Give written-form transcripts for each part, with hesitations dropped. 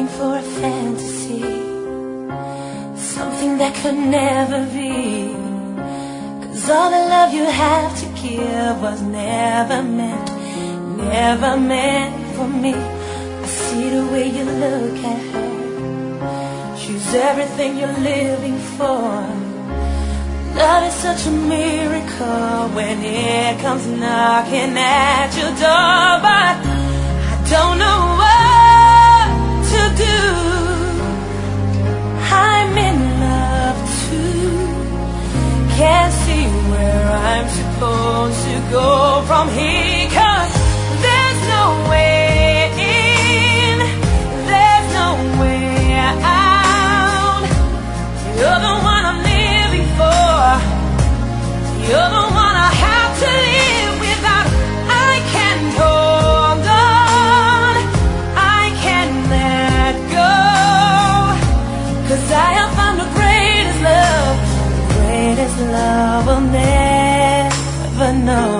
yearning for a fantasy, something that could never be. 'Cause all the love you have to give was never meant for me. I see the way you look at her, she's everything you're living for. Love is such a miracle when it comes knocking at your door. But I don't know what to do. I'm in love too. Can't see where I'm supposed to go from here. 'Cause there's no way in, there's no way out. You're the one I'm living for. You're the one I have to live without. I can't hold on, I can't let go. 'Cause I have found the greatest love, the greatest love I'll never know.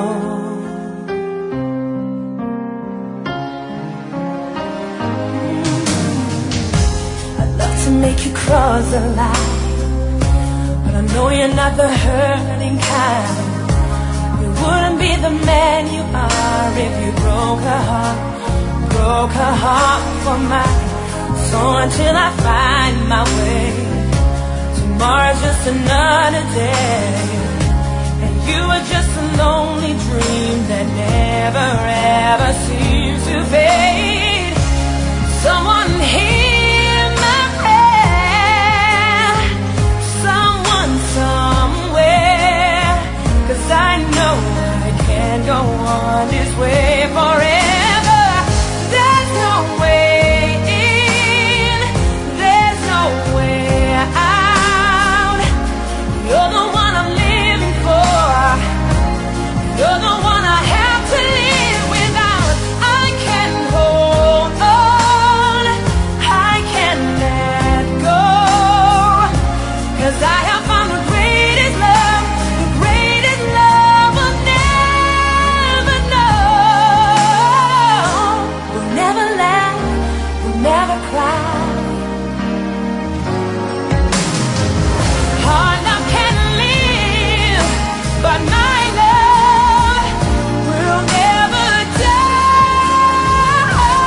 I'd love to make you cross the line, but I know you're not the hurting kind. You wouldn't be the man you are if you broke her heart for mine. So until I find my way, tomorrow's just another day, and you are just a lonely dream that never ever seems to fade. Someone hear my prayer, someone somewhere, 'cause I know I can't go on this way forever. There's no way in, there's no way out. You're the one I'm living for. You're the one I have to live without. I can't hold on, I can't let go. 'Cause I have found the greatest love, the greatest love I'll never know. We'll never laugh, we'll never cry. Hard love can live, but my love will never die.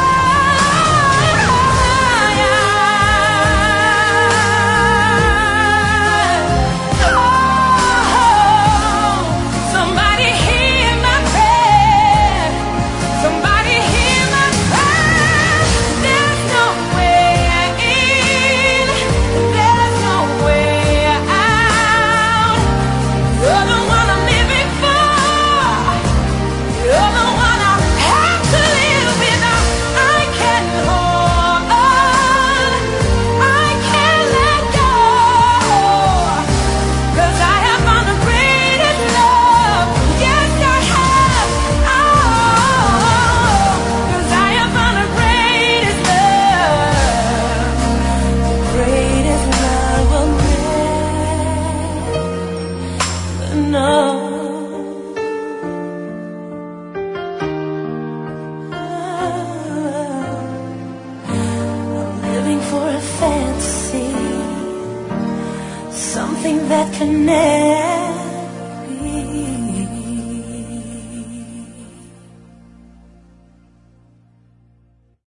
Oh, somebody hear my prayer, somebody hear my cry. There's no way in, there's no way out. You're the one I'm living for. You're the one I have to live without. I can't hold on, I can't let go. 'Cause I have found the greatest love. Yes, I have. Oh, 'cause I have found the greatest love, the greatest love I'll never know.